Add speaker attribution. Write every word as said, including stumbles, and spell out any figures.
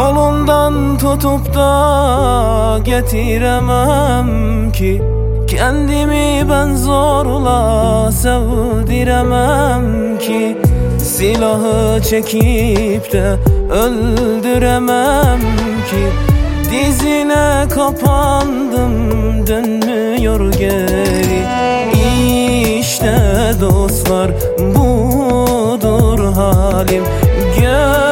Speaker 1: Kolundan tutup da getiremem ki, kendimi ben zorla sevdiremem ki. Silahı çekip de öldüremem ki. Dizine kapandım, dönmüyor geri. İşte dostlar, budur halim. Gör